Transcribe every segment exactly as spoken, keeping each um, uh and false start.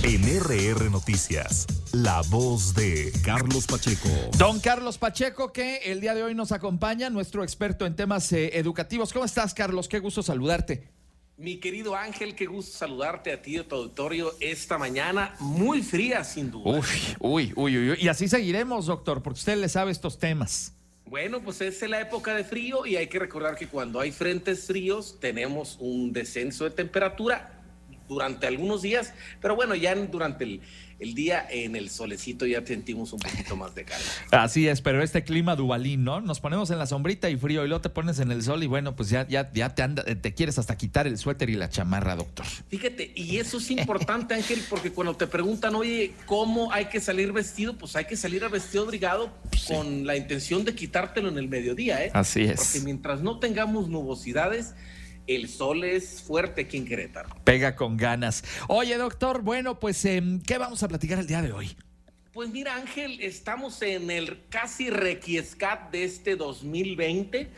En R R Noticias, la voz de Carlos Pacheco. Don Carlos Pacheco, que el día de hoy nos acompaña, nuestro experto en temas eh, educativos. ¿Cómo estás, Carlos? Qué gusto saludarte. Mi querido Ángel, qué gusto saludarte a ti y a tu auditorio esta mañana, muy fría sin duda. Uy, uy, uy, uy, y así seguiremos, doctor, porque usted le sabe estos temas. Bueno, pues es la época de frío y hay que recordar que cuando hay frentes fríos tenemos un descenso de temperatura durante algunos días, pero bueno, ya durante el, el día en el solecito ya sentimos un poquito más de calor. Así es, pero este clima duvalín, ¿no? Nos ponemos en la sombrita y frío y luego te pones en el sol y bueno, pues ya, ya, ya te, anda, te quieres hasta quitar el suéter y la chamarra, doctor. Fíjate, y eso es importante, Ángel, porque cuando te preguntan, oye, ¿cómo hay que salir vestido? Pues hay que salir a vestido abrigado sí. con la intención de quitártelo en el mediodía, ¿eh? Así es. Porque mientras no tengamos nubosidades, el sol es fuerte aquí en Querétaro. Pega con ganas. Oye, doctor, bueno, pues, eh, ¿qué vamos a platicar el día de hoy? Pues mira, Ángel, estamos en el casi requiescat de este dos mil veinte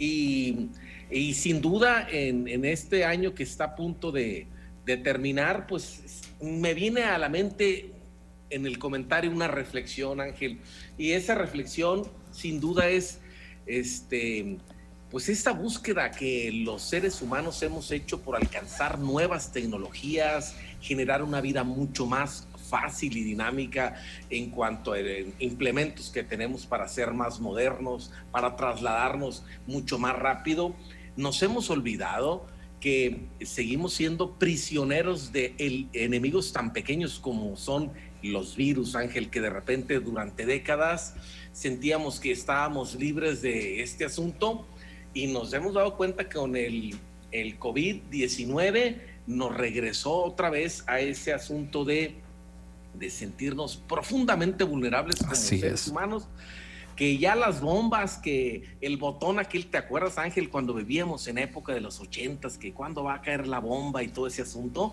y, y sin duda en, en este año que está a punto de, de terminar, pues me viene a la mente en el comentario una reflexión, Ángel, y esa reflexión sin duda es este... pues esta búsqueda que los seres humanos hemos hecho por alcanzar nuevas tecnologías, generar una vida mucho más fácil y dinámica en cuanto a implementos que tenemos para ser más modernos, para trasladarnos mucho más rápido, nos hemos olvidado que seguimos siendo prisioneros de el, enemigos tan pequeños como son los virus, Ángel, que de repente durante décadas sentíamos que estábamos libres de este asunto. Y nos hemos dado cuenta que con el, el COVID diecinueve nos regresó otra vez a ese asunto de, de sentirnos profundamente vulnerables como Así seres es. humanos, que ya las bombas, que el botón aquel, ¿te acuerdas, Ángel, cuando vivíamos en época de los ochentas, que cuándo va a caer la bomba y todo ese asunto?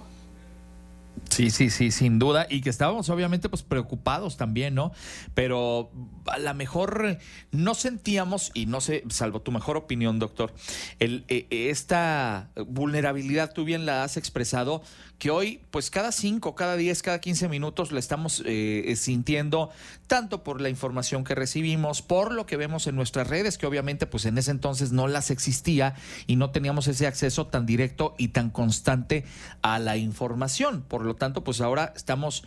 Sí, sí, sí, sin duda, y que estábamos obviamente pues preocupados también, ¿no? Pero a lo mejor no sentíamos, y no sé, salvo tu mejor opinión, doctor, el, eh, esta vulnerabilidad, tú bien la has expresado, que hoy pues cada cinco, cada diez, cada quince minutos la estamos eh, sintiendo, tanto por la información que recibimos, por lo que vemos en nuestras redes, que obviamente pues en ese entonces no las existía y no teníamos ese acceso tan directo y tan constante a la información. Por lo tanto, pues ahora estamos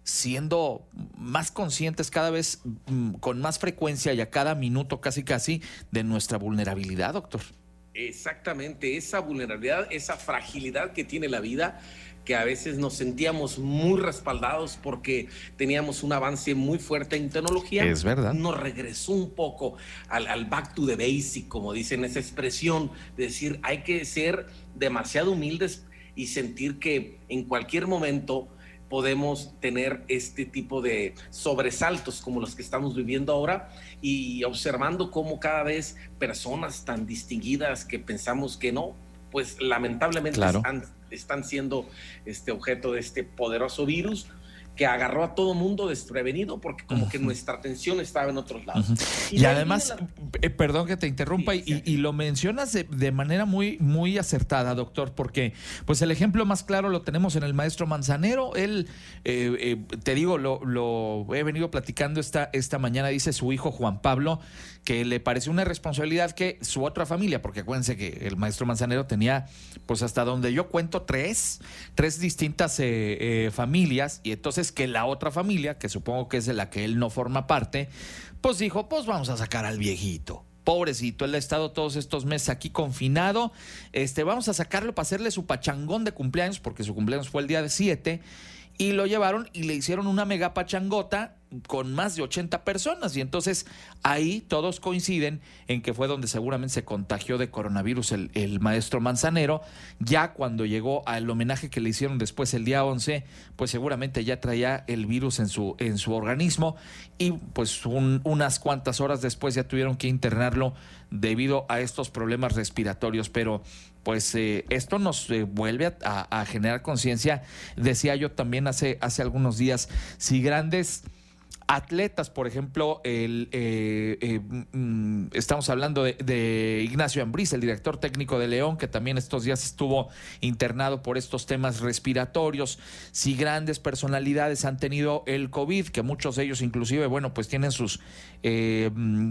siendo más conscientes cada vez mm, con más frecuencia y a cada minuto casi casi de nuestra vulnerabilidad, doctor. Exactamente, esa vulnerabilidad, esa fragilidad que tiene la vida, que a veces nos sentíamos muy respaldados porque teníamos un avance muy fuerte en tecnología. Es verdad. Nos regresó un poco al, al back to the basic, como dicen, esa expresión de decir, hay que ser demasiado humildes y sentir que en cualquier momento podemos tener este tipo de sobresaltos como los que estamos viviendo ahora y observando cómo cada vez personas tan distinguidas que pensamos que no, pues lamentablemente claro. están, están siendo este objeto de este poderoso virus que agarró a todo mundo desprevenido porque como uh-huh. que nuestra atención estaba en otros lados. Uh-huh. Y, y además, la... eh, perdón que te interrumpa, sí, y, sí. y lo mencionas de, de manera muy, muy acertada, doctor, porque pues el ejemplo más claro lo tenemos en el maestro Manzanero. Él, eh, eh, te digo, lo, lo he venido platicando esta, esta mañana, dice su hijo Juan Pablo, que le pareció una responsabilidad que su otra familia, porque acuérdense que el maestro Manzanero tenía, pues hasta donde yo cuento, tres, tres distintas eh, eh, familias, y entonces que la otra familia, que supongo que es de la que él no forma parte, pues dijo, pues vamos a sacar al viejito. Pobrecito, él ha estado todos estos meses aquí confinado, este, vamos a sacarlo para hacerle su pachangón de cumpleaños, porque su cumpleaños fue el día de siete, y lo llevaron y le hicieron una mega pachangota con más de ochenta personas, y entonces ahí todos coinciden en que fue donde seguramente se contagió de coronavirus el, el maestro Manzanero. Ya cuando llegó al homenaje que le hicieron después el día once, pues seguramente ya traía el virus en su, en su organismo, y pues un, unas cuantas horas después ya tuvieron que internarlo debido a estos problemas respiratorios. Pero pues eh, esto nos eh, vuelve a, a, a generar conciencia. Decía yo también hace, hace algunos días, si grandes atletas, por ejemplo, el, eh, eh, mm, estamos hablando de, de Ignacio Ambriz, el director técnico de León, que también estos días estuvo internado por estos temas respiratorios. Si grandes personalidades han tenido el COVID, que muchos de ellos inclusive, bueno, pues tienen sus eh,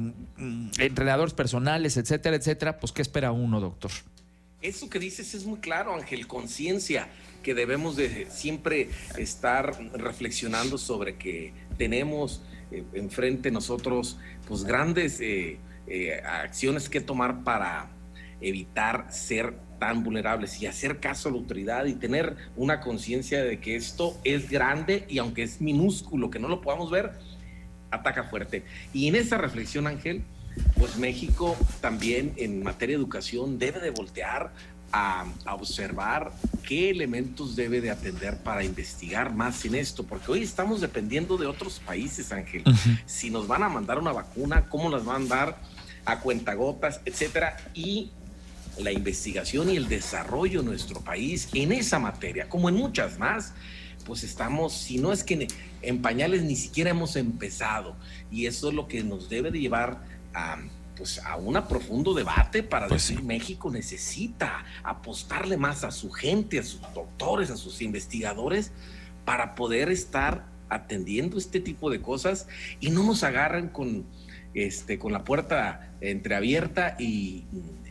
mm, entrenadores personales, etcétera, etcétera, pues ¿qué espera uno, doctor? Eso que dices es muy claro, Ángel, conciencia, que debemos de siempre estar reflexionando sobre que tenemos eh, enfrente nosotros pues grandes eh, eh, acciones que tomar para evitar ser tan vulnerables y hacer caso a la autoridad y tener una conciencia de que esto es grande y aunque es minúsculo, que no lo podamos ver, ataca fuerte. Y en esa reflexión, Ángel, pues México también en materia de educación debe de voltear a, a observar qué elementos debe de atender para investigar más en esto, porque hoy estamos dependiendo de otros países, Ángel. Uh-huh. Si nos van a mandar una vacuna, cómo las van a dar a cuentagotas, etcétera, y la investigación y el desarrollo en nuestro país en esa materia, como en muchas más, pues estamos, si no es que en pañales ni siquiera hemos empezado, y eso es lo que nos debe de llevar a, pues a un profundo debate para pues decir sí. México necesita apostarle más a su gente, a sus doctores, a sus investigadores para poder estar atendiendo este tipo de cosas y no nos agarren con, este, con la puerta entreabierta y,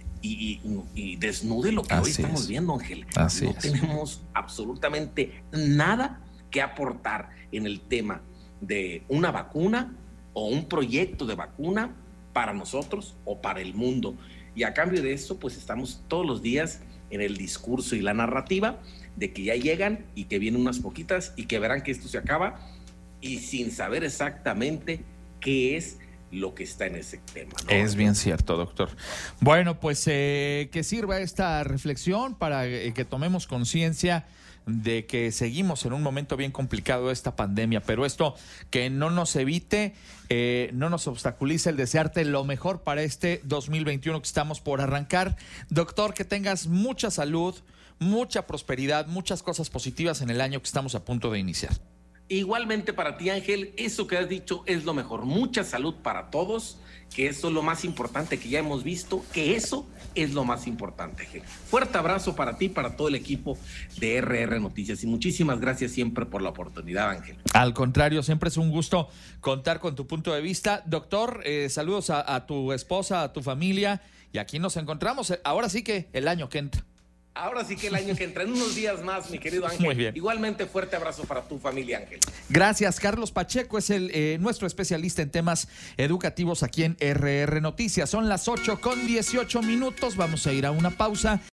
y, y, y desnude lo que Así hoy estamos es. viendo, Ángel. Así no es. tenemos absolutamente nada que aportar en el tema de una vacuna o un proyecto de vacuna para nosotros o para el mundo. Y a cambio de eso, pues estamos todos los días en el discurso y la narrativa de que ya llegan y que vienen unas poquitas y que verán que esto se acaba y sin saber exactamente qué es lo que está en ese tema, ¿no? Es bien cierto, doctor. Bueno, pues eh, que sirva esta reflexión para eh, que tomemos conciencia de que seguimos en un momento bien complicado de esta pandemia, pero esto que no nos evite, eh, no nos obstaculice el desearte lo mejor para este dos mil veintiuno que estamos por arrancar. Doctor, que tengas mucha salud, mucha prosperidad, muchas cosas positivas en el año que estamos a punto de iniciar. Igualmente para ti, Ángel, eso que has dicho es lo mejor. Mucha salud para todos, que eso es lo más importante que ya hemos visto, que eso es lo más importante, Ángel. Fuerte abrazo para ti, para todo el equipo de R R Noticias y muchísimas gracias siempre por la oportunidad, Ángel. Al contrario, siempre es un gusto contar con tu punto de vista. Doctor, eh, saludos a, a tu esposa, a tu familia y aquí nos encontramos. Ahora sí que el año que entra. Ahora sí que el año que entra, en unos días más, mi querido Ángel. Muy bien. Igualmente, fuerte abrazo para tu familia, Ángel. Gracias, Carlos Pacheco es el eh, nuestro especialista en temas educativos aquí en R R Noticias. Son las ocho con dieciocho minutos, vamos a ir a una pausa.